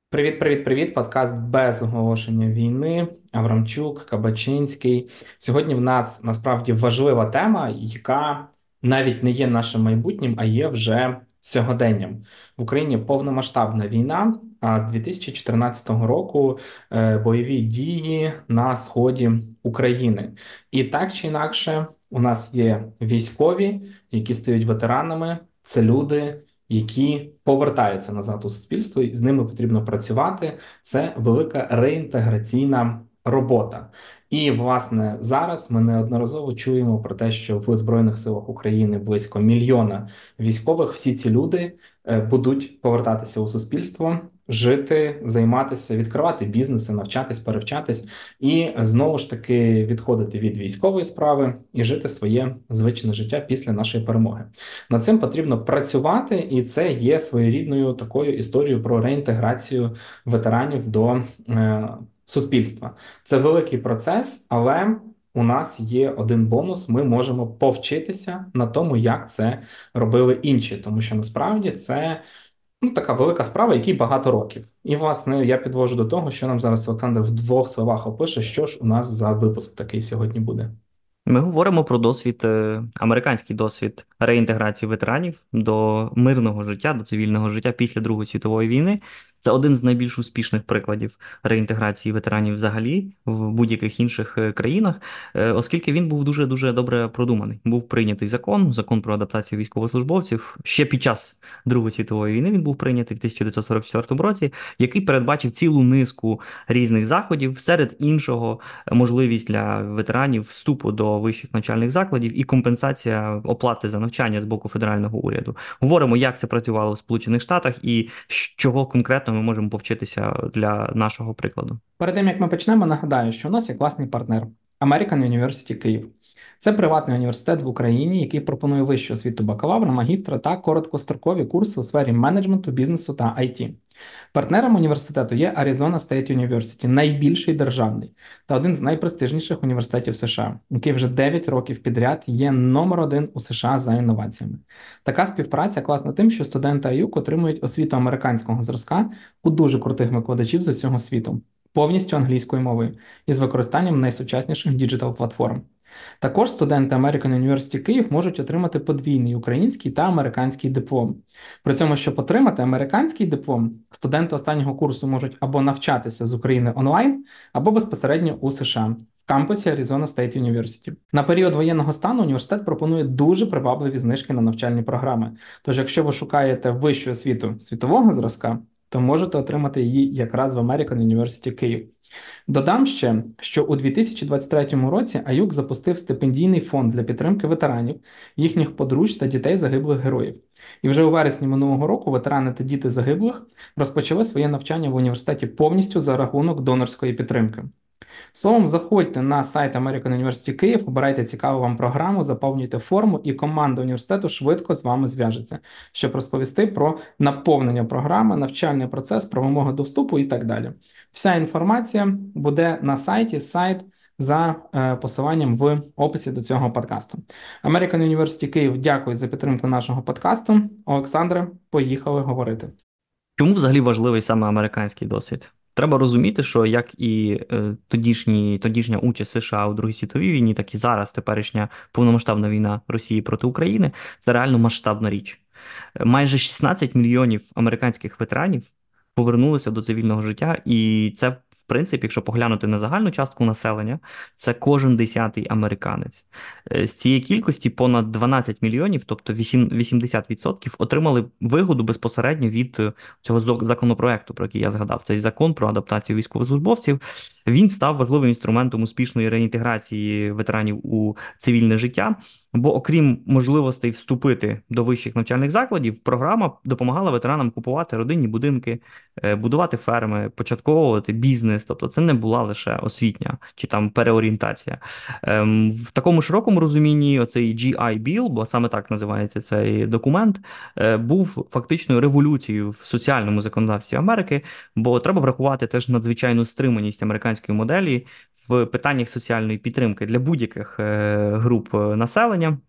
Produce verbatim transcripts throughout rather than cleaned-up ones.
Привіт, привіт, привіт. Подкаст без оголошення війни. Аврамчук, Кабачинський. Сьогодні в нас насправді важлива тема, яка навіть не є нашим майбутнім, а є вже сьогоденням. В Україні повномасштабна війна. А з дві тисячі чотирнадцятого року е, бойові дії на сході України. І так чи інакше, у нас є військові, які стають ветеранами. Це люди, які повертаються назад у суспільство, і з ними потрібно працювати. Це велика реінтеграційна робота. І, власне, зараз ми неодноразово чуємо про те, що в Збройних силах України близько мільйона військових. Всі ці люди е, будуть повертатися у суспільство, жити, займатися, відкривати бізнеси, навчатись, перевчатись і знову ж таки відходити від військової справи і жити своє звичне життя після нашої перемоги. Над цим потрібно працювати, і це є своєрідною такою історією про реінтеграцію ветеранів до е, суспільства. Це великий процес, але у нас є один бонус: ми можемо повчитися на тому, як це робили інші, тому що насправді це ну, така велика справа, якій багато років. І, власне, я підвожу до того, що нам зараз Олександр в двох словах опише, що ж у нас за випуск такий сьогодні буде. Ми говоримо про досвід, е, американський досвід реінтеграції ветеранів до мирного життя, до цивільного життя після Другої світової війни. Це один з найбільш успішних прикладів реінтеграції ветеранів взагалі в будь-яких інших е, країнах, е, оскільки він був дуже дуже добре продуманий. Був прийнятий закон, закон про адаптацію військовослужбовців. Ще під час Другої світової війни він був прийнятий в тисяча дев'ятсот сорок четвертому році, який передбачив цілу низку різних заходів, серед іншого можливість для ветеранів вступу до вищих навчальних закладів і компенсація оплати за навчання з боку федерального уряду. Говоримо, як це працювало в Сполучених Штатах і чого конкретно ми можемо повчитися для нашого прикладу. Перед тим, як ми почнемо, нагадаю, що у нас є класний партнер American University Київ. Це приватний університет в Україні, який пропонує вищу освіту бакалавра, магістра та короткострокові курси у сфері менеджменту, бізнесу та ай ті. Партнером університету є Arizona State University, найбільший державний та один з найпрестижніших університетів США, який вже дев'ять років підряд є номер один у США за інноваціями. Така співпраця класна тим, що студенти ай ю отримують освіту американського зразка у дуже крутих викладачів з усього світу, повністю англійською мовою і з використанням найсучасніших діджитал-платформ. Також студенти American University Київ можуть отримати подвійний український та американський диплом. При цьому, щоб отримати американський диплом, студенти останнього курсу можуть або навчатися з України онлайн, або безпосередньо у США в кампусі Arizona State University. На період воєнного стану університет пропонує дуже привабливі знижки на навчальні програми. Тож, якщо ви шукаєте вищу освіту світового зразка, то можете отримати її якраз в American University Київ. Додам ще, що у дві тисячі двадцять третьому році ай ю запустив стипендійний фонд для підтримки ветеранів, їхніх подружжя та дітей загиблих героїв. І вже у вересні минулого року ветерани та діти загиблих розпочали своє навчання в університеті повністю за рахунок донорської підтримки. Словом, заходьте на сайт American University Київ, обирайте цікаву вам програму, заповнюйте форму, і команда університету швидко з вами зв'яжеться, щоб розповісти про наповнення програми, навчальний процес, про вимоги до вступу і так далі. Вся інформація буде на сайті, сайт за е, посиланням в описі до цього подкасту. American University Київ дякую за підтримку нашого подкасту. Олександре, поїхали говорити. Чому взагалі важливий саме американський досвід? Треба розуміти, що як і е, тодішні, тодішня участь США у Другій світовій війні, так і зараз теперішня повномасштабна війна Росії проти України це реально масштабна річ. Е, Майже шістнадцять мільйонів американських ветеранів повернулися до цивільного життя, і це, в принципі, якщо поглянути на загальну частку населення, це кожен десятий американець. Е, З цієї кількості понад дванадцять мільйонів, тобто вісімдесят відсотків, отримали вигоду безпосередньо від е, цього зо- законопроекту, про який я згадав. Цей закон про адаптацію військовослужбовців. Він став важливим інструментом успішної реінтеграції ветеранів у цивільне життя. Бо, окрім можливостей вступити до вищих навчальних закладів, програма допомагала ветеранам купувати родинні будинки, е, будувати ферми, початковувати бізнес. Тобто це не була лише освітня чи там переорієнтація. Ем, В такому широкому розумінні оцей джі ай Bill, бо саме так називається цей документ, е, був фактичною революцією в соціальному законодавстві Америки, бо треба врахувати теж надзвичайну стриманість американської моделі в питаннях соціальної підтримки для будь-яких е, груп е, населення.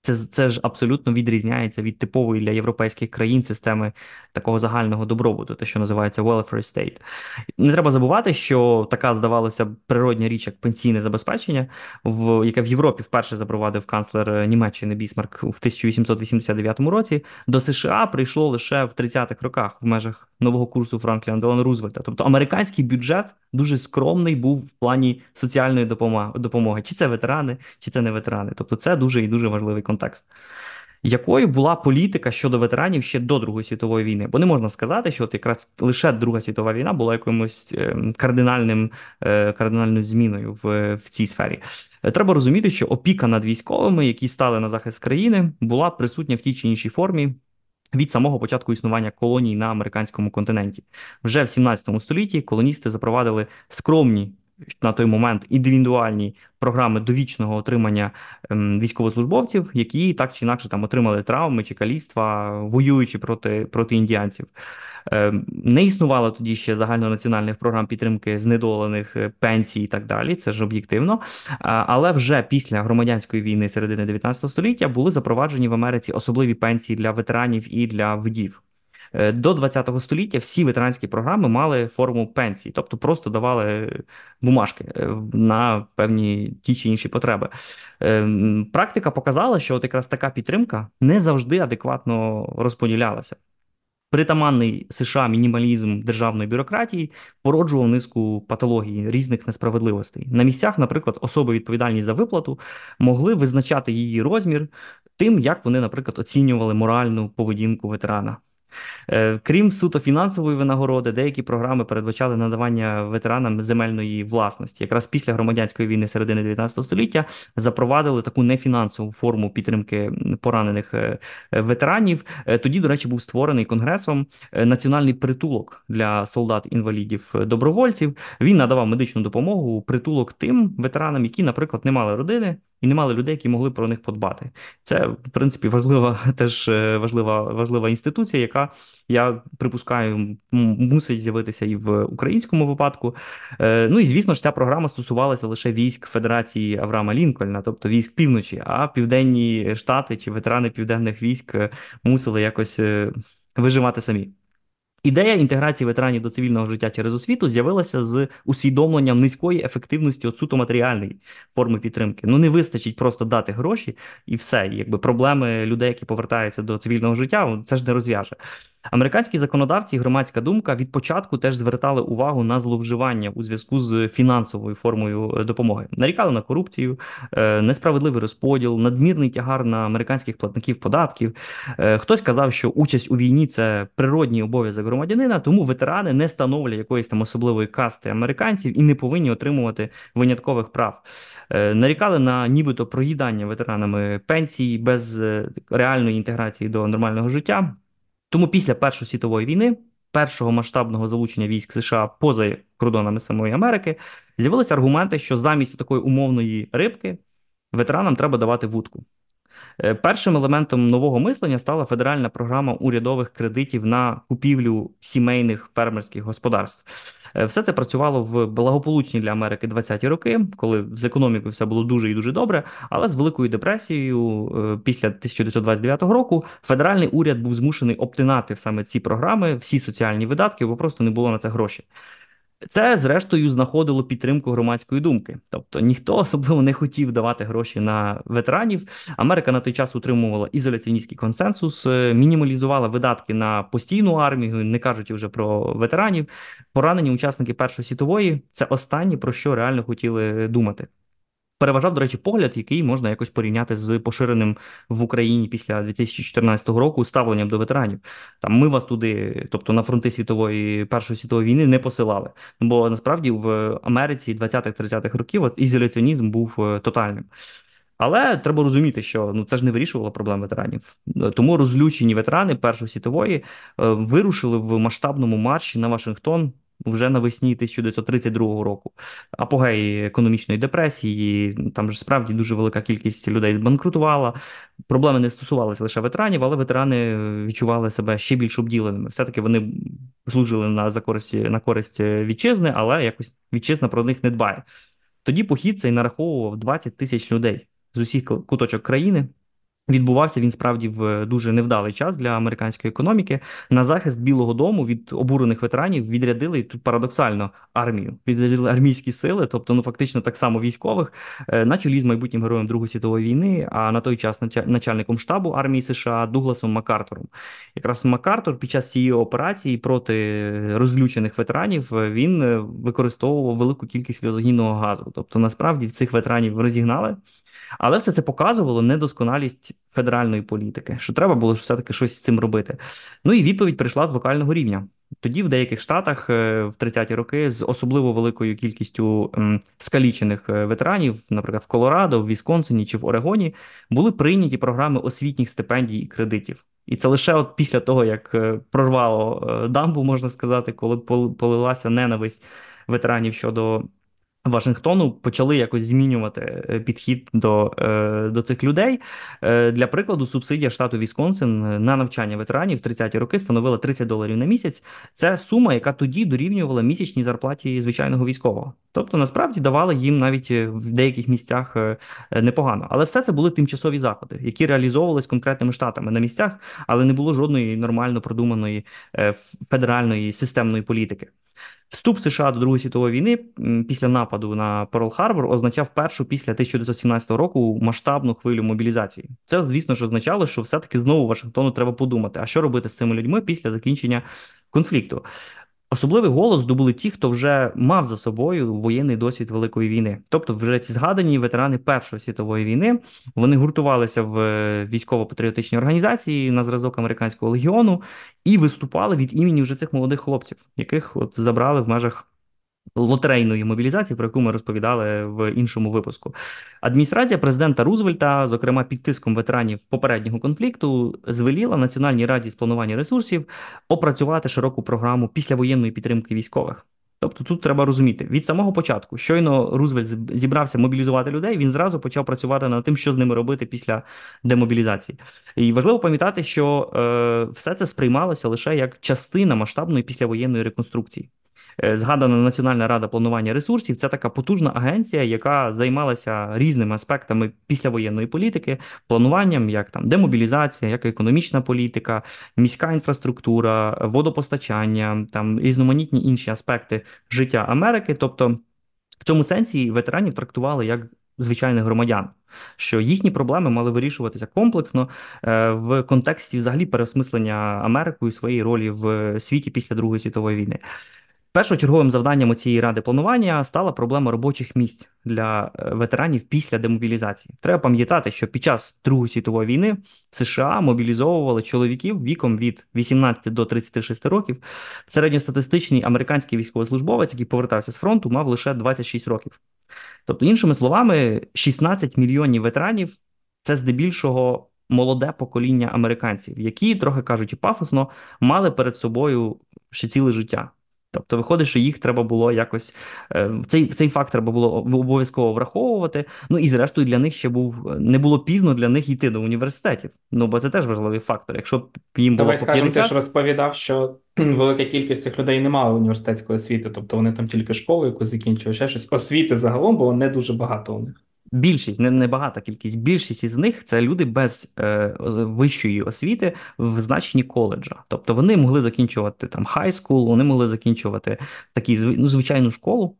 Це, це ж абсолютно відрізняється від типової для європейських країн системи такого загального добробуту, те, що називається welfare state. Не треба забувати, що така, здавалося б, природня річ, як пенсійне забезпечення, в, яке в Європі вперше запровадив канцлер Німеччини Бісмарк в тисяча вісімсот вісімдесят дев'ятому році, до США прийшло лише в тридцятих роках в межах нового курсу Франкліна Делано Рузвельта. Тобто американський бюджет дуже скромний був в плані соціальної допомоги, допомоги. Чи це ветерани, чи це не ветерани. Тобто це дуже і дуже важливий контекст. Якою була політика щодо ветеранів ще до Другої світової війни? Бо не можна сказати, що от якраз лише Друга світова війна була якимось ем, кардинальним, е, кардинальною зміною в, в цій сфері. Е, Треба розуміти, що опіка над військовими, які стали на захист країни, була присутня в тій чи іншій формі від самого початку існування колоній на американському континенті. Вже в сімнадцятому столітті колоністи запровадили скромні на той момент індивідуальні програми довічного отримання ем, військовослужбовців, які так чи інакше там отримали травми чи каліцтва, воюючи проти, проти індіанців. Ем, Не існувало тоді ще загальнонаціональних програм підтримки знедолених, е, пенсій і так далі, це ж об'єктивно. А, Але вже після громадянської війни середини дев'ятнадцятого століття були запроваджені в Америці особливі пенсії для ветеранів і для вдів. Е, До ХХ століття всі ветеранські програми мали форму пенсії, тобто просто давали бумажки е, на певні ті чи інші потреби. Ем, Практика показала, що от якраз така підтримка не завжди адекватно розподілялася. Притаманний США мінімалізм державної бюрократії породжував низку патологій, різних несправедливостей. На місцях, наприклад, особи відповідальні за виплату могли визначати її розмір тим, як вони, наприклад, оцінювали моральну поведінку ветерана. Е, Крім суто фінансової винагороди, деякі програми передбачали надавання ветеранам земельної власності. Якраз після громадянської війни середини дев'ятнадцятого століття запровадили таку нефінансову форму підтримки поранених е, е, ветеранів. Е, Тоді, до речі, був створений Конгресом е, національний притулок для солдат-інвалідів-добровольців. Він надавав медичну допомогу, притулок тим ветеранам, які, наприклад, не мали родини і не мали людей, які могли про них подбати. Це, в принципі, важлива теж е, важлива, важлива інституція, яка, я припускаю, м- мусить з'явитися і в українському випадку. Е, Ну і звісно ж, ця програма стосувалася лише військ Федерації Авраама Лінкольна, тобто військ півночі, а південні штати чи ветерани південних військ е, мусили якось е, виживати самі. Ідея інтеграції ветеранів до цивільного життя через освіту з'явилася з усвідомленням низької ефективності от суто матеріальної форми підтримки. Ну не вистачить просто дати гроші і все. І якби проблеми людей, які повертаються до цивільного життя, це ж не розв'яже. Американські законодавці і громадська думка від початку теж звертали увагу на зловживання у зв'язку з фінансовою формою е, допомоги. Нарікали на корупцію, е, несправедливий розподіл, надмірний тягар на американських платників податків. Е, Хтось казав, що участь у війні це природній обов'язок громадянина, тому ветерани не становлять якоїсь там особливої касти американців і не повинні отримувати виняткових прав. Е, Нарікали на нібито проїдання ветеранами пенсій без е, реальної інтеграції до нормального життя. Тому після Першої світової війни, першого масштабного залучення військ США поза кордонами самої Америки, з'явилися аргументи, що замість такої умовної рибки ветеранам треба давати вудку. Е, Першим елементом нового мислення стала федеральна програма урядових кредитів на купівлю сімейних фермерських господарств. Е, Все це працювало в благополучні для Америки двадцяті роки, коли з економікою все було дуже і дуже добре, але з Великою депресією е, після тисяча дев'ятсот двадцять дев'ятого року федеральний уряд був змушений обтинати саме ці програми, всі соціальні видатки, бо просто не було на це грошей. Це, зрештою, знаходило підтримку громадської думки. Тобто ніхто особливо не хотів давати гроші на ветеранів. Америка на той час утримувала ізоляціоністський консенсус, е, мінімалізувала видатки на постійну армію, не кажучи вже про ветеранів. Поранені учасники Першої світової – це останнє, про що реально хотіли думати. Переважав, до речі, погляд, який можна якось порівняти з поширеним в Україні після дві тисячі чотирнадцятого року ставленням до ветеранів. Там ми вас туди, тобто на фронти світової Першої світової війни, не посилали. Бо насправді в Америці двадцятих-тридцятих років от ізоляціонізм був е, тотальним. Але треба розуміти, що ну це ж не вирішувало проблем ветеранів. Е, Тому розлючені ветерани Першої світової е, вирушили в масштабному марші на Вашингтон вже навесні тисяча дев'ятсот тридцять другого року. Апогей економічної депресії, там ж справді дуже велика кількість людей банкрутувала. Проблеми не стосувалися лише ветеранів, але ветерани відчували себе ще більш обділеними. Все-таки вони служили на, за користь, на користь вітчизни, але якось вітчизна про них не дбає. Тоді похід цей нараховував двадцять тисяч людей з усіх куточок країни. Відбувався він справді в дуже невдалий час для американської економіки. На захист Білого Дому від обурених ветеранів відрядили і тут парадоксально армію. Відрядили армійські сили, тобто ну фактично так само військових, е, на чолі з майбутнім героєм Другої світової війни, а на той час нача- начальником штабу армії США Дугласом Маккартором. Якраз Маккартор під час цієї операції проти розлючених ветеранів е, він е, використовував велику кількість сльозогінного газу. Тобто, насправді цих ветеранів розігнали. Але все це показувало недосконалість федеральної політики, що треба було ж все-таки щось з цим робити. Ну і відповідь прийшла з локального рівня. Тоді в деяких штатах е, в тридцяті роки з особливо великою кількістю м, скалічених е, ветеранів, наприклад, в Колорадо, в Вісконсині чи в Орегоні, були прийняті програми освітніх стипендій і кредитів. І це лише от після того, як е, прорвало е, дамбу, можна сказати, коли пол- полилася ненависть ветеранів щодо Вашингтону, почали якось змінювати е, підхід до, е, до цих людей. Е, Для прикладу, субсидія штату Вісконсин на навчання ветеранів в тридцяті роки становила тридцять доларів на місяць. Це сума, яка тоді дорівнювала місячній зарплаті звичайного військового. Тобто, насправді давали їм навіть е, в деяких місцях е, е, непогано. Але все це були тимчасові заходи, які реалізовувались конкретними штатами на місцях, але не було жодної нормально продуманої е, федеральної системної політики. Вступ США до Другої світової війни м, після нападу на Перл-Харбор означав першу після тисяча дев'ятсот сімнадцятого року масштабну хвилю мобілізації. Це, звісно ж, означало, що все-таки знову Вашингтону треба подумати, а що робити з цими людьми після закінчення конфлікту. Особливий голос здобули ті, хто вже мав за собою воєнний досвід Великої війни. Тобто, вже ті згадані ветерани Першої світової війни, вони гуртувалися в е, військово-патріотичній організації на зразок американського легіону і виступали від імені вже цих молодих хлопців, яких от забрали в межах лотерейної мобілізації, про яку ми розповідали в іншому випуску. Адміністрація президента Рузвельта, зокрема під тиском ветеранів попереднього конфлікту, звеліла Національній раді з планування ресурсів опрацювати широку програму післявоєнної підтримки військових. Тобто тут треба розуміти, від самого початку, щойно Рузвельт зібрався мобілізувати людей, він зразу почав працювати над тим, що з ними робити після демобілізації. І важливо пам'ятати, що е, все це сприймалося лише як частина масштабної післявоєнної реконструкції. Е, Згадана Національна рада планування ресурсів це така потужна агенція, яка займалася різними аспектами післявоєнної політики, плануванням, як там демобілізація, як економічна політика, міська інфраструктура, водопостачання, там різноманітні інші аспекти життя Америки. Тобто, в цьому сенсі ветеранів трактували як звичайних громадян, що їхні проблеми мали вирішуватися комплексно е, в контексті взагалі переосмислення Америкою своєї ролі в світі після Другої світової війни. Першочерговим завданням цієї ради планування стала проблема робочих місць для е, ветеранів після демобілізації. Треба пам'ятати, що під час Другої світової війни США мобілізовували чоловіків віком від вісімнадцяти до тридцяти шести років. Середньостатистичний американський військовослужбовець, який повертався з фронту, мав лише двадцять шість років. Тобто, іншими словами, шістнадцять мільйонів ветеранів це здебільшого молоде покоління американців, які, трохи кажучи пафосно, мали перед собою ще ціле життя. Тобто виходить, що їх треба було якось е, цей цей факт треба було обов'язково враховувати. Ну і зрештою для них ще був не було пізно для них йти до університетів. Ну бо це теж важливий фактор. Якщо б їм було Давай по скажемо, ти ж п'ятдесят, розповідав, що велика кількість цих людей не мала університетської освіти, тобто вони там тільки школу якусь закінчили, ще щось. Освіти загалом було не дуже багато у них. більшість, не небагата кількість, більшість із них це люди без е, вищої освіти в значенні коледжа. Тобто вони могли закінчувати там хай скул, вони могли закінчувати такі ну, звичайну школу.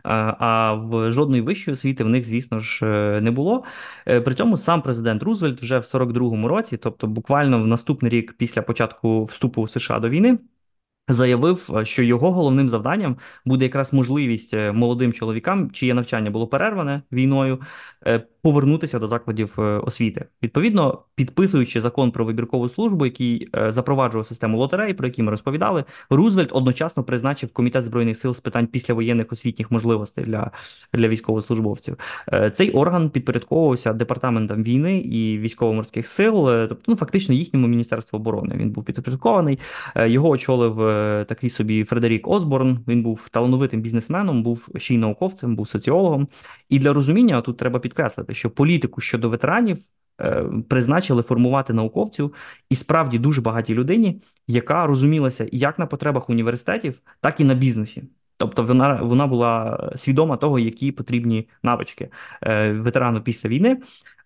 А в жодної вищої освіти в них, звісно ж, е, не було. Е, При цьому сам президент Рузвельт вже в сорок другому році, тобто буквально в наступний рік після початку вступу США до війни, заявив, що його головним завданням буде якраз можливість е, молодим чоловікам, чиє навчання було перерване війною, е, повернутися до закладів е, освіти. Відповідно, підписуючи закон про вибіркову службу, який е, запроваджував систему лотерей, про які ми розповідали, Рузвельт одночасно призначив Комітет збройних сил з питань післявоєнних освітніх можливостей для, для військовослужбовців. Е, Цей орган підпорядковувався департаментам війни і військово-морських сил, е, тобто ну, фактично їхньому міністерству оборони. Він був підпорядкований. Е, Його очолив е, такий собі Фредерік Осборн. Він був талановитим бізнесменом, був ще й науковцем, був соціологом. І для розуміння тут треба підкреслити, що політику щодо ветеранів е, призначили формувати науковцю і справді дуже багатій людині, яка розумілася як на потребах університетів, так і на бізнесі. Тобто вона, вона була свідома того, які потрібні навички е, ветерану після війни.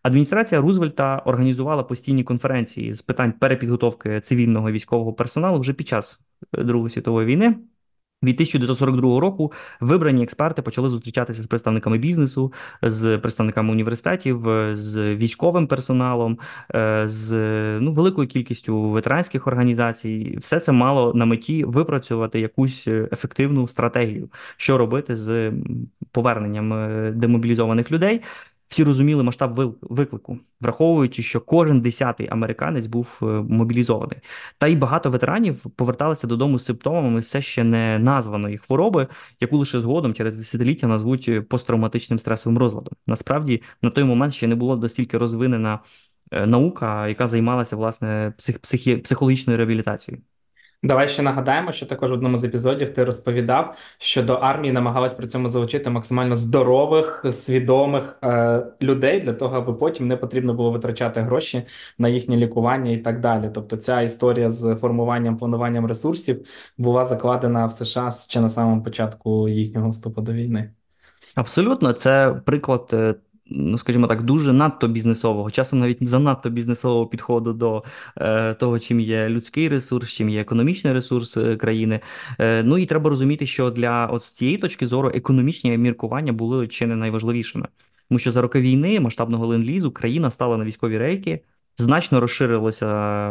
Адміністрація Рузвельта організувала постійні конференції з питань перепідготовки цивільного і військового персоналу вже під час е, Другої світової війни. Від тисяча дев'ятсот сорок другого року вибрані експерти почали зустрічатися з представниками бізнесу, з представниками університетів, з військовим персоналом, е, з ну, великою кількістю ветеранських організацій. Все це мало на меті випрацювати якусь ефективну стратегію, що робити з м, поверненням е, демобілізованих людей. Всі розуміли масштаб вил- виклику, враховуючи, що кожен десятий американець був е, мобілізований. Та й багато ветеранів поверталися додому з симптомами все ще не названої хвороби, яку лише згодом через десятиліття назвуть е, посттравматичним стресовим розладом. Насправді, на той момент ще не було настільки розвинена е, наука, яка займалася власне псих, психі, психологічною реабілітацією. Давай ще нагадаємо, що також в одному з епізодів ти розповідав, що до армії намагалась при цьому залучити максимально здорових, свідомих е, людей для того, аби потім не потрібно було витрачати гроші на їхнє лікування і так далі. Тобто ця історія з формуванням, плануванням ресурсів була закладена в США ще на самому початку їхнього вступу до війни. Абсолютно, це приклад, е, ну скажімо так, дуже надто бізнесового, часом навіть занадто бізнесового підходу до е, того, чим є людський ресурс, чим є економічний ресурс е, країни. Е, ну і треба розуміти, що для от цієї точки зору економічні міркування були чи не найважливішими. Тому що за роки війни масштабного ленд-лізу країна стала на військові рейки, значно розширилася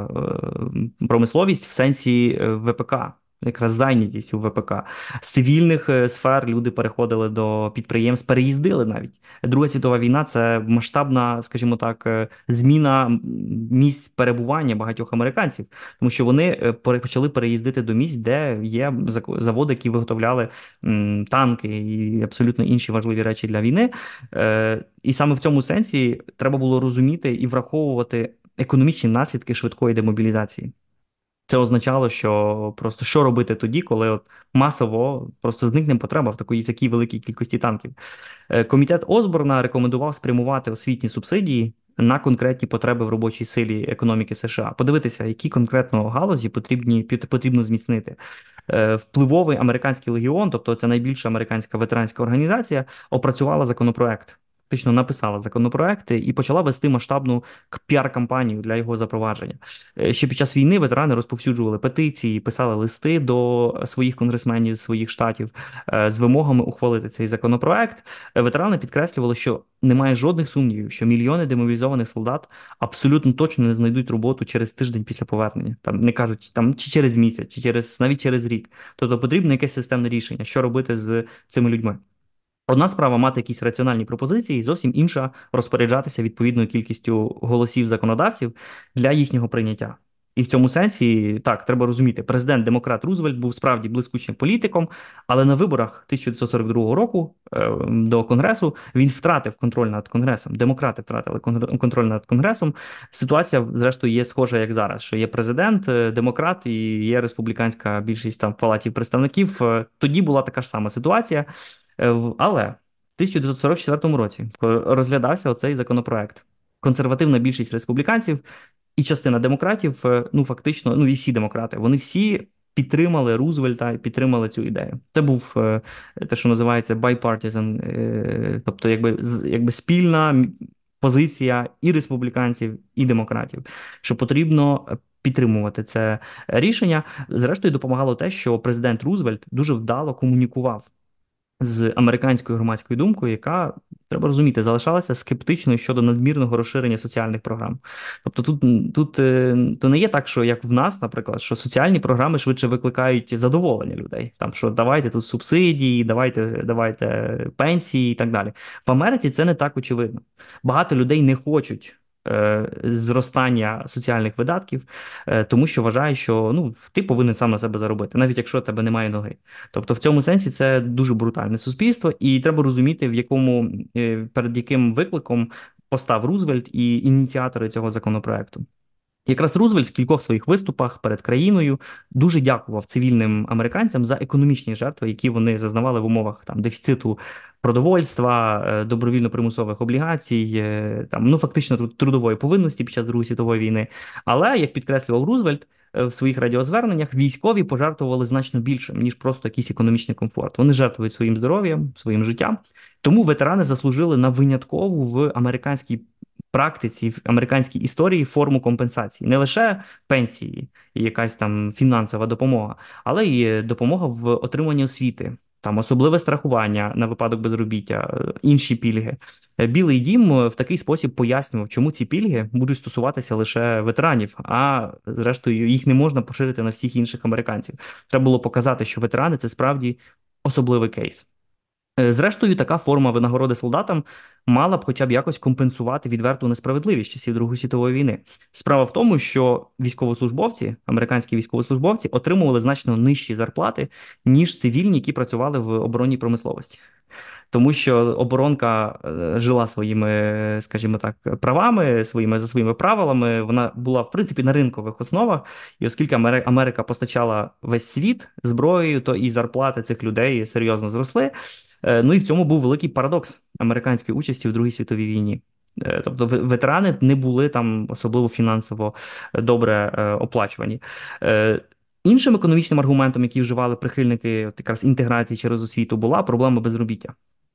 е, промисловість в сенсі е, В П К. Якраз зайнятість у В П К. З цивільних е, сфер люди переходили до підприємств, переїздили навіть. Друга світова війна це масштабна, скажімо так, е, зміна м, місць перебування багатьох американців, тому що вони е, пере- почали переїздити до місць, де є зак- заводи, які виготовляли м, танки і абсолютно інші важливі речі для війни. Е, І саме в цьому сенсі треба було розуміти і враховувати економічні наслідки швидкої демобілізації. Це означало, що просто що робити тоді, коли от масово просто зникне потреба в такій, в такій великій кількості танків. Е, Комітет Осборна рекомендував спрямувати освітні субсидії на конкретні потреби в робочій силі економіки США. Подивитися, які конкретно галузі потрібні, потрібно зміцнити. Е, Впливовий американський легіон, тобто це найбільша американська ветеранська організація, опрацювала законопроект. Фактично написала законопроекти і почала вести масштабну к- піар-кампанію для його запровадження. Е, Ще під час війни ветерани розповсюджували петиції, писали листи до своїх конгресменів з своїх штатів е, з вимогами ухвалити цей законопроект. Е, Ветерани підкреслювали, що немає жодних сумнівів, що мільйони демобілізованих солдат абсолютно точно не знайдуть роботу через тиждень після повернення. Там не кажуть там чи через місяць, чи через навіть через рік. Тобто потрібно якесь системне рішення, що робити з цими людьми. Одна справа мати якісь раціональні пропозиції, зовсім інша розпоряджатися відповідною кількістю голосів законодавців для їхнього прийняття. І в цьому сенсі так треба розуміти, президент демократ Рузвельт був справді блискучим політиком, але на виборах тисяча дев'ятсот сорок другого року е, до Конгресу він втратив контроль над Конгресом. Демократи втратили кон- контроль над Конгресом. Ситуація, зрештою, є схожа, як зараз, що є президент, е, демократ і є республіканська більшість там в палаті представників. Е, Тоді була така ж сама ситуація. Е, в- Але в тисяча дев'ятсот сорок четвертому році, коли розглядався оцей законопроект, консервативна більшість республіканців і частина демократів, е, ну фактично, ну і всі демократи, вони всі підтримали Рузвельта і підтримали цю ідею. Це був е, те, що називається bipartisan, е, тобто якби, з- якби спільна м- позиція і республіканців, і демократів, що потрібно е, підтримувати це рішення. Зрештою, допомагало те, що президент Рузвельт дуже вдало комунікував з американською громадською думкою, яка, треба розуміти, залишалася скептичною щодо надмірного розширення соціальних програм. Тобто тут, тут е, то не є так, що як в нас, наприклад, що соціальні програми швидше викликають задоволення людей. Там що давайте тут субсидії, давайте, давайте пенсії і так далі. В Америці це не так очевидно. Багато людей не хочуть. е, Зростання соціальних видатків, е, тому що вважає, що ну ти повинен сам на себе заробити, навіть якщо у тебе немає ноги. Тобто, в цьому сенсі це дуже брутальне суспільство, і треба розуміти, в якому е, перед яким викликом постав Рузвельт і ініціатори цього законопроекту. Якраз Рузвельт в кількох своїх виступах перед країною дуже дякував цивільним американцям за економічні жертви, які вони зазнавали в умовах там дефіциту продовольства, е, добровільно-примусових облігацій, е, там ну фактично труд- трудової повинності під час Другої світової війни. Але як підкреслював Рузвельт е, в своїх радіозверненнях, військові пожертвували значно більше, ніж просто якийсь економічний комфорт. Вони жертвують своїм здоров'ям, своїм життям. Тому ветерани заслужили на виняткову в американській практиці, в американській історії форму компенсації. Не лише пенсії і якась там фінансова допомога, але й допомога в отриманні освіти, там особливе страхування на випадок безробіття, е, інші пільги. Е, Білий дім е, в такий спосіб пояснював, чому ці пільги будуть стосуватися лише ветеранів, а зрештою їх не можна поширити на всіх інших американців. Треба було показати, що ветерани це справді особливий кейс. Е, Зрештою, така форма винагороди солдатам мала б хоча б якось компенсувати відверту несправедливість часів Другої світової війни. Справа в тому, що військовослужбовці, американські військовослужбовці, отримували значно нижчі зарплати, ніж цивільні, які працювали в оборонній промисловості. Тому що оборонка е, жила своїми, е, скажімо так, правами, своїми за своїми правилами. Вона була в принципі на ринкових основах, і оскільки Амери- Америка постачала весь світ зброєю, то і зарплати цих людей серйозно зросли. Е, Ну і в цьому був великий парадокс американської участі в Другій світовій війні. Е, Тобто ве- ветерани не були там особливо фінансово е, добре е, оплачувані. Е, Іншим економічним аргументом, який вживали прихильники от якраз інтеграції через освіту, була проблема безробіття.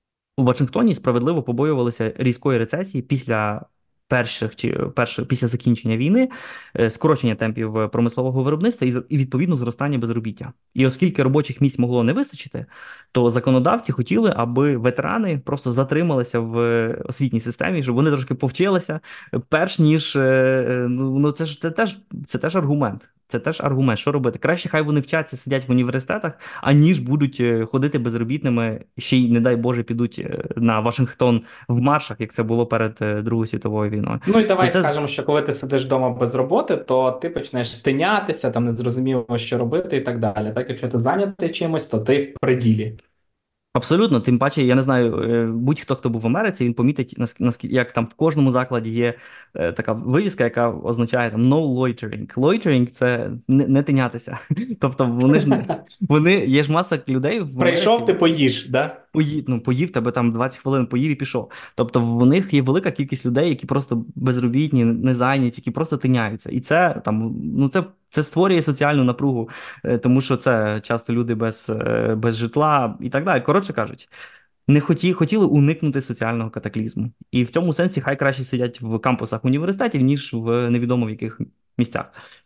У Вашингтоні справедливо побоювалися різкої рецесії після перших чи перших після закінчення війни, е, скорочення темпів промислового виробництва і з- і відповідно зростання безробіття. І оскільки робочих місць могло не вистачити, то законодавці хотіли, аби ветерани просто затрималися в е, освітній системі, щоб вони трошки повчилися, е, перш ніж е, е, ну ну, це ж це теж це теж аргумент. Це теж аргумент, що робити. Краще хай вони вчаться, сидять в університетах, аніж будуть е, ходити безробітними, ще й, не дай Боже, підуть е, на Вашингтон в маршах, як це було перед е, Другою світовою війною. Ну і І давай це з- скажемо, що коли ти сидиш вдома без роботи, то ти почнеш тинятися, там незрозуміло, що робити і так далі. Так, якщо ти зайнятий чимось, то ти при ділі. Абсолютно, тим паче, я не знаю, е, будь-хто, хто був в Америці, він помітить, наск- наскільки як там в кожному закладі є е, така вивіска, яка означає там no loitering. Loitering – це не, не тинятися. Тобто вони ж не- вони є ж маса людей в Прийшов, Америці. ти поїж, да? Поїв, ну, поїв тебе там двадцять хвилин, поїв і пішов. Тобто в них є велика кількість людей, які просто безробітні, не зайняті, які просто тиняються. І це там, ну це, це створює соціальну напругу, е, тому що це часто люди без, е, без житла і так далі. Коротше кажучи, не хоті, хотіли уникнути соціального катаклізму. І в цьому сенсі хай краще сидять в кампусах університетів, ніж в невідомо в яких місцях.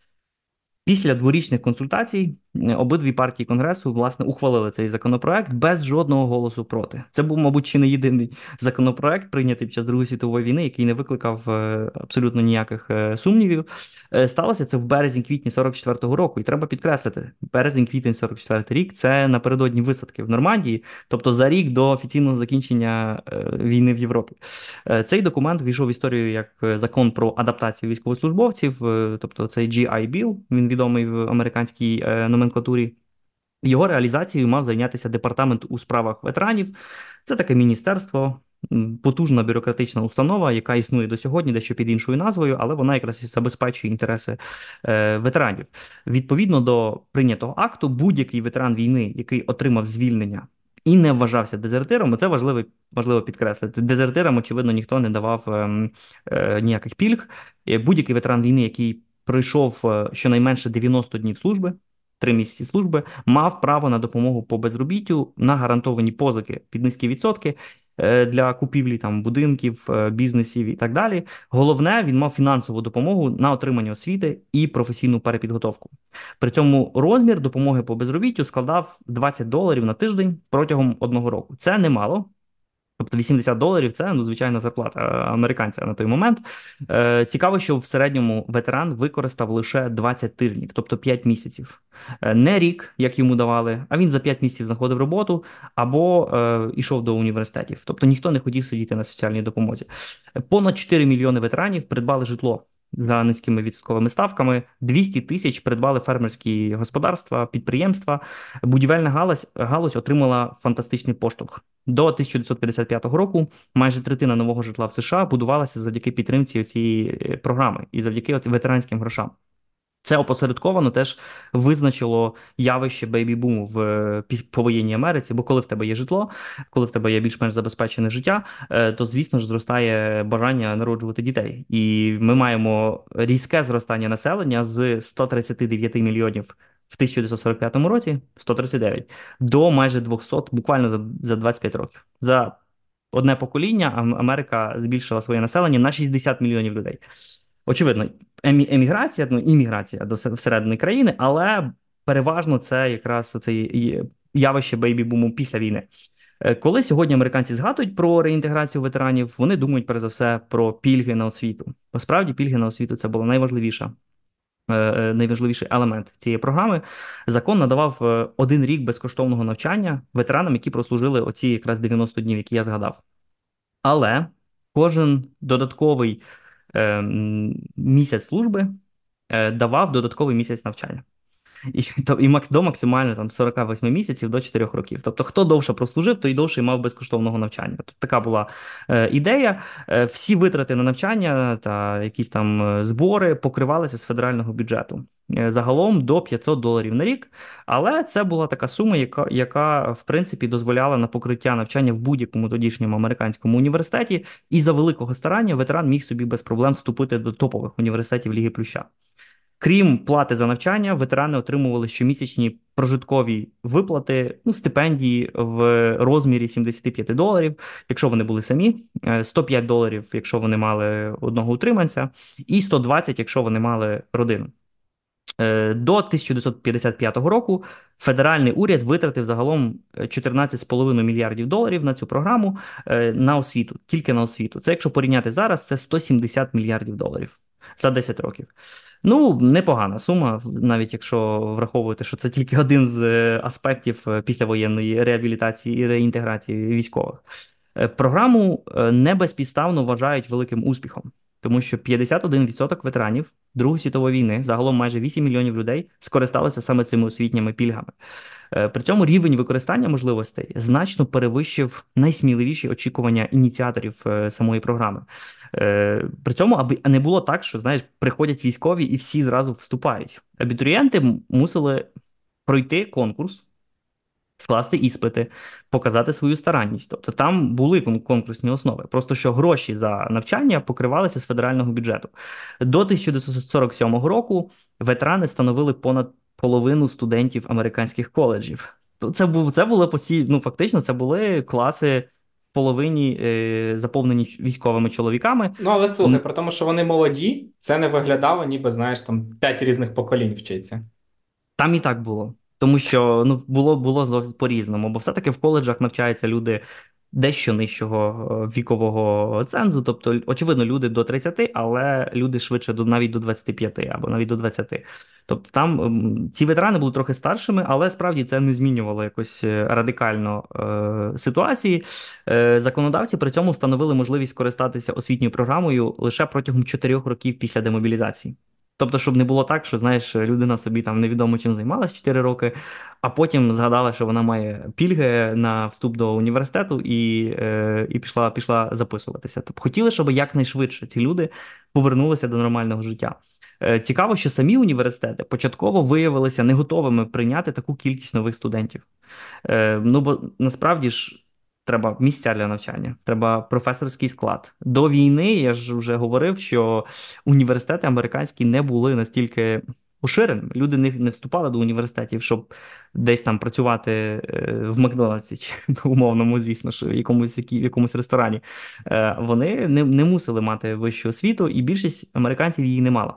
Після дворічних консультацій е, обидві партії Конгресу власне ухвалили цей законопроект без жодного голосу проти. Це був, мабуть, чи не єдиний законопроект, прийнятий під час Другої світової війни, який не викликав е, абсолютно ніяких е, сумнівів. Е, Сталося це в березні-квітні сорок четвертого року, і треба підкреслити, березень-квітень сорок четвертий рік це напередодні висадки в Нормандії, тобто за рік до офіційного закінчення е, війни в Європі. Е, Цей документ війшов в історію як е, закон про адаптацію військовослужбовців, е, тобто цей джі ай Bill, він відомий в американській е, номенклатурі. Його реалізацією мав зайнятися департамент у справах ветеранів. Це таке міністерство, м, потужна бюрократична установа, яка існує до сьогодні, дещо під іншою назвою, але вона якраз і забезпечує інтереси е, ветеранів. Відповідно до прийнятого акту, будь-який ветеран війни, який отримав звільнення і не вважався дезертиром, це важливо, важливо підкреслити. Дезертирам, очевидно, ніхто не давав ем, е, ніяких пільг. Е, Будь-який ветеран війни, який пройшов е, щонайменше дев'яносто днів служби, три місяці служби, мав право на допомогу по безробіттю, на гарантовані позики під низькі відсотки е, для купівлі там будинків, е, бізнесів і так далі. Головне, він мав фінансову допомогу на отримання освіти і професійну перепідготовку. При цьому розмір допомоги по безробіттю складав двадцять доларів на тиждень протягом одного року. Це немало. Тобто вісімдесят доларів це ну, звичайна зарплата е, американця на той момент. Е, Цікаво, що в середньому ветеран використав лише двадцять тижнів, тобто п'ять місяців. Е, Не рік, як йому давали, а він за п'ять місяців знаходив роботу або е, йшов до університетів. Тобто ніхто не хотів сидіти на соціальній допомозі. Понад чотири мільйони ветеранів придбали житло за низькими відсотковими ставками, двісті тисяч придбали фермерські господарства, підприємства. Будівельна галузь, галузь отримала фантастичний поштовх. До тисяча дев'ятсот п'ятдесят п'ятого року майже третина нового житла в США будувалася завдяки підтримці цієї е, програми і завдяки от ветеранським грошам. Це опосередковано теж визначило явище бейбі-буму в е, піс- повоєнній Америці, бо коли в тебе є житло, коли в тебе є більш-менш забезпечене життя, е, то, звісно ж, зростає бажання народжувати дітей. І ми маємо різке зростання населення з ста тридцяти дев'яти мільйонів в тисяча дев'ятсот сорок п'ятому році, сто тридцять дев'ять, до майже двохсот буквально за, за двадцять п'ять років. За одне покоління, а Америка збільшила своє населення на шістдесят мільйонів людей. Очевидно, емі- еміграція, ну імміграція до се- всередини країни, але переважно це якраз це явище бейбі-буму після війни. Е, Коли сьогодні американці згадують про реінтеграцію ветеранів, вони думають перш за все про пільги на освіту. Насправді, пільги на освіту це була найважливіша, е, е, найважливіший елемент цієї програми. Закон надавав е, один рік безкоштовного навчання ветеранам, які прослужили оці якраз дев'яносто днів, які я згадав. Але кожен додатковий е, м, місяць служби е, давав додатковий місяць навчання. І, то, і макс, до максимально там сорок восьми місяців до чотирьох років. Тобто, хто довше прослужив, той довше мав безкоштовного навчання. Тобто така була е, ідея. Е, всі витрати на навчання та якісь там е, збори покривалися з федерального бюджету. Е, загалом до п'ятсот доларів на рік. Але це була така сума, яка, яка в принципі дозволяла на покриття навчання в будь-якому тодішньому американському університеті. І за великого старання ветеран міг собі без проблем вступити до топових університетів Ліги Плюща. Крім плати за навчання, ветерани отримували щомісячні прожиткові виплати, ну, стипендії в розмірі сімдесят п'ять доларів, якщо вони були самі, е, сто п'ять доларів, якщо вони мали одного утриманця, і сто двадцять, якщо вони мали родину. Е, До тисяча дев'ятсот п'ятдесят п'ятого року федеральний уряд витратив загалом чотирнадцять з половиною мільярдів доларів на цю програму е, на освіту, тільки на освіту. Це, якщо порівняти зараз, це сто сімдесят мільярдів доларів за десять років. Ну, непогана сума, навіть якщо враховувати, що це тільки один з е, аспектів е, післявоєнної реабілітації і реінтеграції військових. Е, Програму е, не безпідставно вважають великим успіхом, тому що п'ятдесят один відсоток ветеранів Другої світової війни, загалом майже вісім мільйонів людей, скористалися саме цими освітніми пільгами. Е, При цьому рівень використання можливостей значно перевищив найсміливіші очікування ініціаторів е, самої програми. Е, При цьому, аби не було так, що знаєш, приходять військові і всі зразу вступають. Абітурієнти м- мусили пройти конкурс, скласти іспити, показати свою старанність. Тобто там були кон- конкурсні основи. Просто що гроші за навчання покривалися з федерального бюджету. До тисяча дев'ятсот сорок сьомого року ветерани становили понад половину студентів американських коледжів. То це був це були посі... ну, фактично, це були класи в половині е, заповнені військовими чоловіками. Ну, але слухай, про тому, що вони молоді, це не виглядало, ніби, знаєш, там п'ять різних поколінь вчиться. Там і так було. Тому що ну, було було зовсім по-різному, бо все-таки в коледжах навчаються люди дещо нижчого е, вікового цензу. Тобто, очевидно, люди до тридцяти, але люди швидше до навіть до двадцяти п'яти або навіть до двадцяти. Тобто там ем, ці ветерани були трохи старшими, але справді це не змінювало якось е, радикально е, ситуації. Е, Законодавці при цьому встановили можливість скористатися освітньою програмою лише протягом чотирьох років після демобілізації. Тобто, щоб не було так, що знаєш, людина собі там невідомо чим займалась чотири роки, а потім згадала, що вона має пільги на вступ до університету і е, і пішла пішла записуватися. Тобто хотіли, щоб якнайшвидше ці люди повернулися до нормального життя. Е, Цікаво, що самі університети початково виявилися не готовими прийняти таку кількість нових студентів. Е, Ну бо насправді ж. Треба місця для навчання, треба професорський склад. До війни я ж вже говорив, що університети американські не були настільки поширеними. Люди не, не вступали до університетів, щоб десь там працювати е, в Макдональдсі, чи умовному, звісно, що в якомусь, які- в якомусь ресторані. Е, Вони не, не мусили мати вищу освіту, і більшість американців її не мала.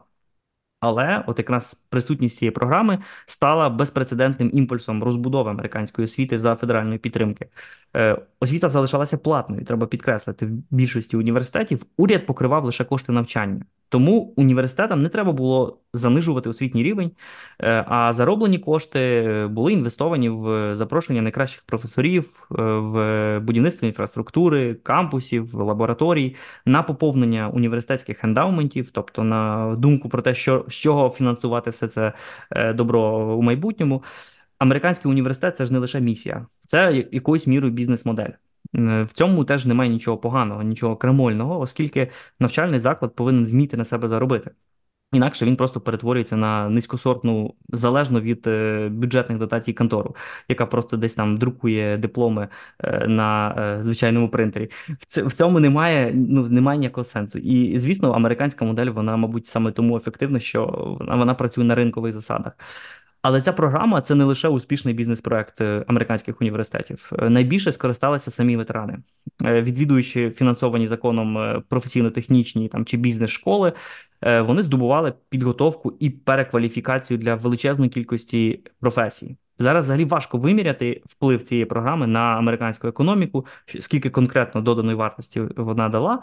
Але от якраз присутність цієї програми стала безпрецедентним імпульсом розбудови американської освіти за федеральної підтримки. Е, освіта залишалася платною, треба підкреслити. В більшості університетів уряд покривав лише кошти навчання. Тому університетам не треба було занижувати освітній рівень, е, а зароблені кошти були інвестовані в запрошення найкращих професорів, е, в будівництво інфраструктури, кампусів, лабораторій, на поповнення університетських ендаументів, тобто на думку про те, що з чого фінансувати все це е, добро у майбутньому. Американський університет це ж не лише місія, це я- якоюсь мірою бізнес-модель. Е, В цьому теж немає нічого поганого, нічого крамольного, оскільки навчальний заклад повинен вміти на себе заробити. Інакше він просто перетворюється на низькосортну, залежно від е, бюджетних дотацій контору, яка просто десь там друкує дипломи е, на е, звичайному принтері. В, ц- в цьому немає, ну, немає ніякого сенсу. І, звісно, американська модель, вона, мабуть, саме тому ефективна, що вона, вона працює на ринкових засадах. Але ця програма це не лише успішний бізнес-проект е, американських університетів. Е, Найбільше скористалися самі ветерани. Е, Відвідуючи фінансовані законом е, професійно-технічні там чи бізнес-школи, е, вони здобували підготовку і перекваліфікацію для величезної кількості професій. Зараз взагалі важко виміряти вплив цієї програми на американську економіку, що- скільки конкретно доданої вартості вона дала.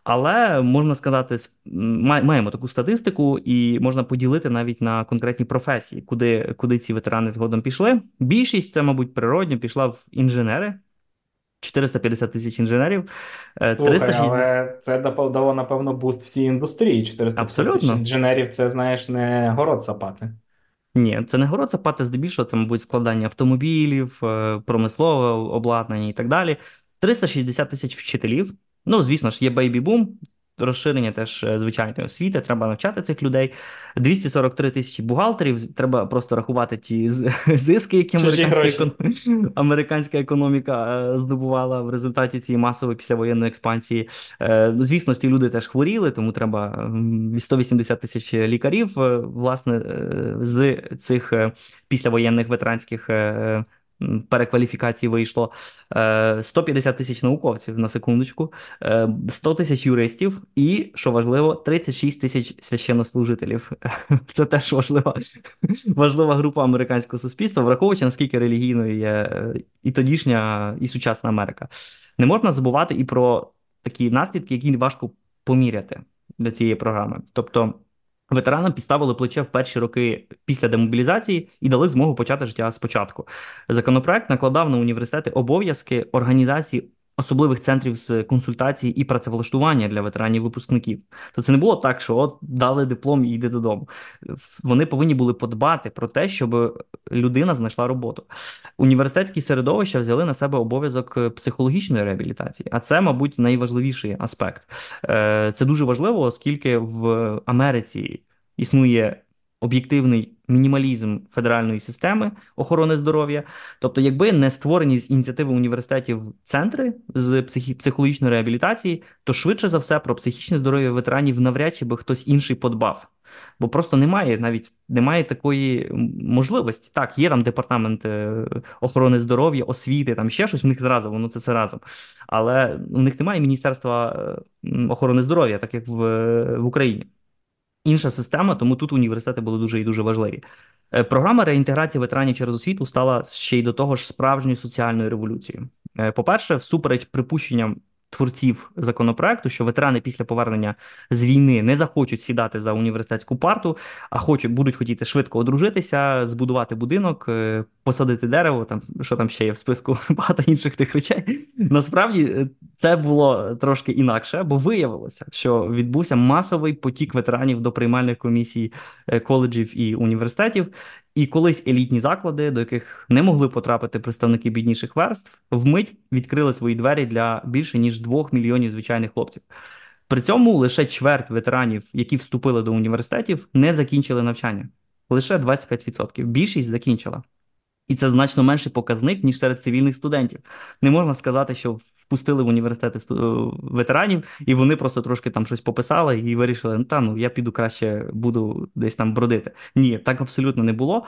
Але можна сказати, с- май- маємо таку статистику, і можна поділити навіть на конкретні професії, куди, куди ці ветерани згодом пішли. Більшість це, мабуть, природньо пішла в інженери, чотириста п'ятдесят тисяч інженерів, е, Слухай, триста шістдесят. але це дав- дало, напевно, буст всій індустрії. чотириста п'ятдесят тисяч Абсолютно. інженерів, це, знаєш, не город сапати. Ні, це не город Запати, здебільшого це, мабуть, складання автомобілів, е, промислове обладнання і так далі. триста шістдесят тисяч вчителів. Ну, звісно ж, є бейбі-бум, розширення теж е, звичайної освіти, треба навчати цих людей. двісті сорок три тисячі бухгалтерів, треба просто рахувати ті з- зиски, які Чужі американська, гроші. екон... американська економіка е, здобувала в результаті цієї масової післявоєнної експансії. Е, ну, Звісно, ці люди теж хворіли, тому треба м, сто вісімдесят тисяч лікарів, е, власне, е, з цих е, післявоєнних ветеранських е, м, перекваліфікацій вийшло. Е, сто п'ятдесят тисяч науковців на секундочку, е, сто тисяч юристів і, що важливо, тридцять шість тисяч священнослужителів. Це теж важлива, важлива група американського суспільства, враховуючи, наскільки релігійною є е, і тодішня, і сучасна Америка. Не можна забувати і про такі наслідки, які важко поміряти для цієї програми. Тобто ветеранам підставили плече в перші роки після демобілізації і дали змогу почати життя спочатку. Законопроект накладав на університети обов'язки організації особливих центрів з консультації і працевлаштування для ветеранів-випускників. То це не було так, що от дали диплом і йди додому. Вони повинні були подбати про те, щоб людина знайшла роботу. Університетські середовища взяли на себе обов'язок е, психологічної реабілітації, а це, мабуть, найважливіший аспект. Е, Це дуже важливо, оскільки в Америці існує об'єктивний мінімалізм федеральної системи охорони здоров'я. Тобто, якби не створені з ініціативи університетів центри з психі- психологічної реабілітації, то швидше за все про психічне здоров'я ветеранів навряд чи би хтось інший подбав. Бо просто немає навіть немає такої м, можливості. Так, є там департамент е, охорони здоров'я, освіти, там ще щось, у них зразу, воно це все разом. Але у них немає Міністерства е, м, охорони здоров'я, так як в, в Україні. Інша система, тому тут університети були дуже і дуже важливі. Е, Програма реінтеграції ветеранів через освіту стала ще й до того ж справжньою соціальною революцією. Е, По-перше, всупереч припущенням творців законопроекту, що ветерани після повернення з війни не захочуть сідати за університетську парту, а хочуть, будуть хотіти швидко одружитися, збудувати будинок, е, посадити дерево, там що там ще є в списку багато інших тих речей. Насправді е, це було трошки інакше, бо виявилося, що відбувся масовий потік ветеранів до приймальних комісій е, коледжів і університетів. І колись елітні заклади, до яких не могли потрапити представники бідніших верств, вмить відкрили свої двері для більше ніж двох мільйонів звичайних хлопців. При цьому лише чверть ветеранів, які вступили до університетів, не закінчили навчання. Лише двадцять п'ять відсотків. Більшість закінчила. І це значно менший показник, ніж серед цивільних студентів. Не можна сказати, що впустили в університети сту- ветеранів, і вони просто трошки там щось пописали і вирішили, ну та ну я піду краще буду десь там бродити. Ні, так абсолютно не було.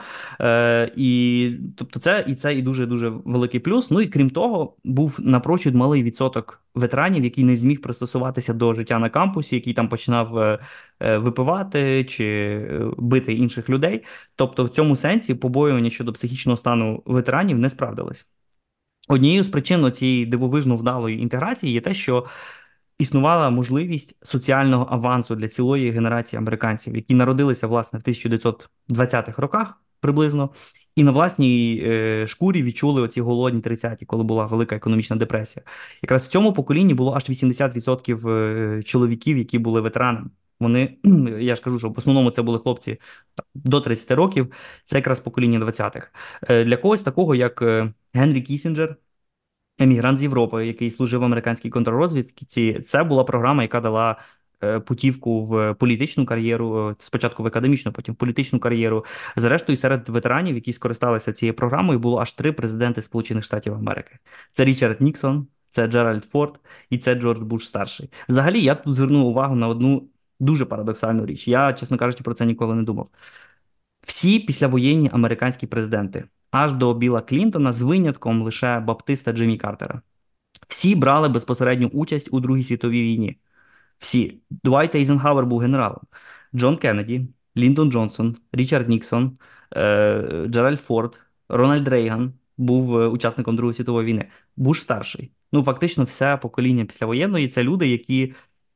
Е, і тобто, це і це і дуже дуже великий плюс. Ну і крім того, був напрочуд малий відсоток ветеранів, який не зміг пристосуватися до життя на кампусі, який там починав е, е, випивати чи е, бити інших людей. Тобто, в цьому сенсі побоювання щодо психічного стану ветеранів не справдились. Однією з причин цієї дивовижно вдалої інтеграції є те, що існувала можливість соціального авансу для цілої генерації американців, які народилися власне в тисяча дев'ятсот двадцятих роках приблизно, і на власній е, шкурі відчули оці голодні тридцяті, коли була велика економічна депресія. Якраз в цьому поколінні було аж вісімдесят відсотків е, чоловіків, які були ветеранами. Вони, я ж кажу, що в основному це були хлопці до тридцяти років, це якраз покоління двадцятих. Е, Для когось такого, як е, Генрі Кісінджер, емігрант з Європи, який служив в американській контррозвідці, це була програма, яка дала е, путівку в політичну кар'єру, е, спочатку в академічну, потім в політичну кар'єру. Зрештою, серед ветеранів, які скористалися цією програмою, було аж три президенти Сполучених Штатів Америки. Це Річард Ніксон, це Джеральд Форд і це Джордж Буш старший. Взагалі, я тут звернув увагу на одну дуже парадоксальну річ. Я, чесно кажучи, про це ніколи не думав. Всі післявоєнні американські президенти, аж до Біла Клінтона, з винятком лише Баптиста Джиммі Картера. Всі брали безпосередню участь у Другій світовій війні. Всі. Дуайт Ейзенхауер був генералом. Джон Кеннеді, Ліндон Джонсон, Річард Ніксон, е, Джеральд Форд, Рональд Рейган був е, учасником Другої світової війни. Буш старший. Ну, фактично, все покоління післявоєнної це люди, які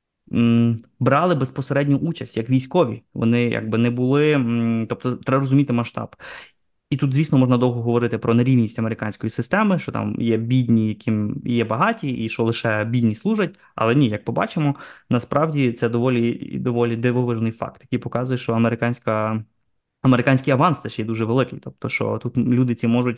м, брали безпосередню участь як військові. Вони якби не були. м, Тобто, треба розуміти масштаб. І тут, звісно, можна довго говорити про нерівність американської системи, що там є бідні, яким є багаті, і що лише бідні служать. Але ні, як побачимо, насправді це доволі доволі дивовижний факт, який показує, що американська. Американський аванс теж є дуже великий. Тобто, що тут люди ці можуть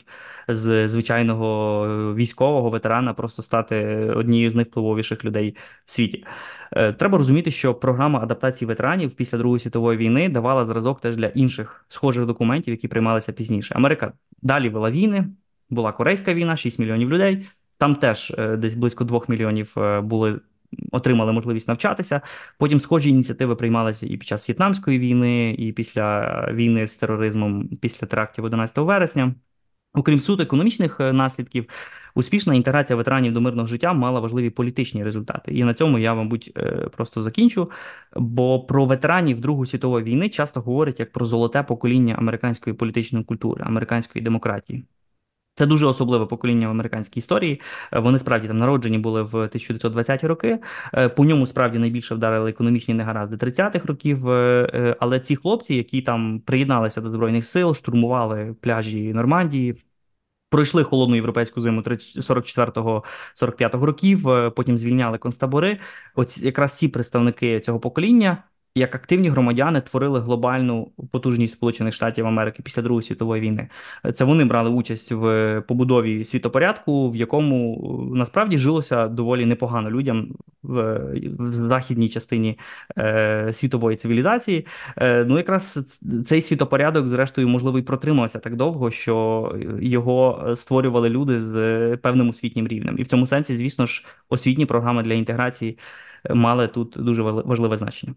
з звичайного е, військового ветерана просто стати однією з найвпливовіших людей в світі. Е, Треба розуміти, що програма адаптації ветеранів після Другої світової війни давала зразок теж для інших схожих документів, які приймалися пізніше. Америка далі вела війни, була Корейська війна, шість мільйонів людей. Там теж е, десь близько двох мільйонів е, були. Отримали можливість навчатися. Потім схожі ініціативи приймалися і під час В'єтнамської війни, і після війни з тероризмом, після терактів одинадцятого вересня. Окрім суто економічних е, наслідків, успішна інтеграція ветеранів до мирного життя мала важливі політичні результати. І на цьому я, мабуть, е, просто закінчу. Бо про ветеранів Другої світової війни часто говорять як про золоте покоління американської політичної культури, американської демократії. Це дуже особливе покоління в американській історії. Е, Вони справді там народжені були в тисяча дев'ятсот двадцяті роки. Е, По ньому справді найбільше вдарили економічні негаразди тридцятих років. Е, е, Але ці хлопці, які там приєдналися до Збройних сил, штурмували пляжі Нормандії, пройшли холодну європейську зиму сорок четвертого сорок п'ятого років, е, потім звільняли концтабори. Ось якраз ці представники цього покоління, як активні громадяни, творили глобальну потужність Сполучених Штатів Америки після Другої світової війни. Е, Це вони брали участь в побудові світопорядку, в якому е, насправді жилося доволі непогано людям в, в західній частині е, світової цивілізації. Е, Ну, якраз цей світопорядок, зрештою, можливо, і протримався так довго, що його створювали люди з е, певним освітнім рівнем. І в цьому сенсі, звісно ж, освітні програми для інтеграції е, мали тут дуже вали- важливе значення.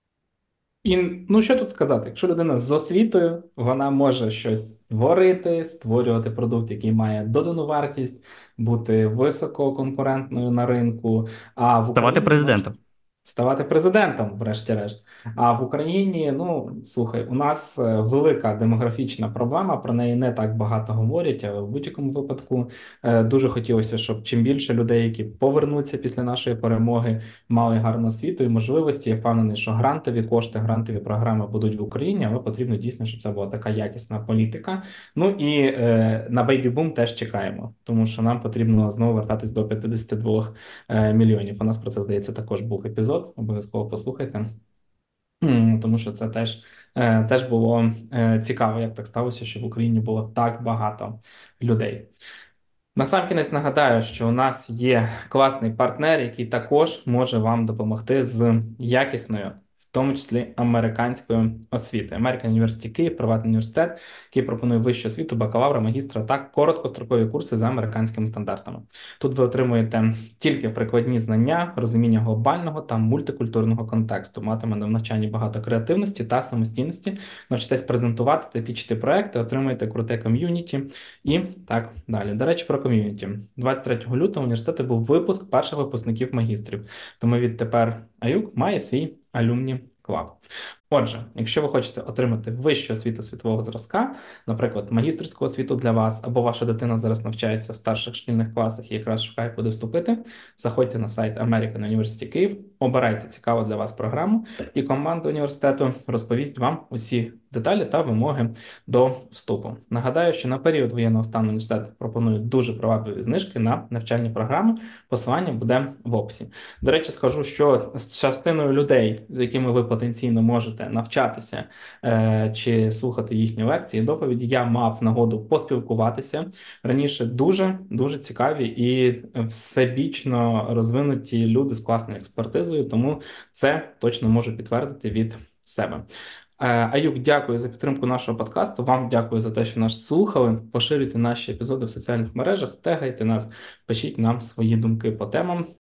І ну що тут сказати? Якщо людина з освітою, вона може щось творити, створювати продукт, який має додану вартість, бути висококонкурентною на ринку. А в Ставати Україні знову ж президентом. таки ставати президентом, врешті-решт. А в Україні, ну слухай, у нас е, велика демографічна проблема. Про неї не так багато говорять. Але в будь-якому випадку е, дуже хотілося, щоб чим більше людей, які повернуться після нашої перемоги, мали гарну освіту і можливості. Я впевнений, що грантові кошти, грантові програми будуть в Україні, але потрібно дійсно, щоб це була така якісна політика. Ну і е, на бейбі-бум теж чекаємо, тому що нам потрібно знову вертатись до п'ятдесят два е, мільйонів. У нас про це, здається, також був епізод. Обов'язково послухайте. М, Тому що це теж, е, теж було е, цікаво, як так сталося, що в Україні було так багато людей. Насамкінець нагадаю, що у нас є класний партнер, який також може вам допомогти з якісною, в тому числі американською освітою. American University Київ, приватний університет, який пропонує вищу освіту, бакалавра, магістра та короткострокові курси за американськими стандартами. Тут ви отримуєте тільки прикладні знання, розуміння глобального та мультикультурного контексту, матиме в навчанні багато креативності та самостійності, навчитесь презентувати та пічити проекти, отримуєте круте ком'юніті і так далі. До речі, про ком'юніті. двадцять третього лютого університету був випуск перших випускників магістрів. Тому відтепер АЮК має свій алюмні клаб. Отже, якщо ви хочете отримати вищу освіту світового зразка, наприклад, магістерську освіту для вас, або ваша дитина зараз навчається в старших шкільних класах і якраз шукає, куди вступити, заходьте на сайт American University Київ, обирайте цікаву для вас програму, і команда університету розповість вам усі деталі та вимоги до вступу. Нагадаю, що на період воєнного стану університет пропонує дуже привабливі знижки на навчальні програми. Посилання буде в описі. До речі, скажу, що з частиною людей, з якими ви потенційно можете навчатися е, чи слухати їхні лекції, доповіді, я мав нагоду поспілкуватися. Раніше дуже, дуже цікаві і всебічно розвинуті люди з класною експертизою, тому це точно можу підтвердити від себе. Е, Аюк, дякую за підтримку нашого подкасту. Вам дякую за те, що нас слухали. Поширюйте наші епізоди в соціальних мережах, тегайте нас, пишіть нам свої думки по темам.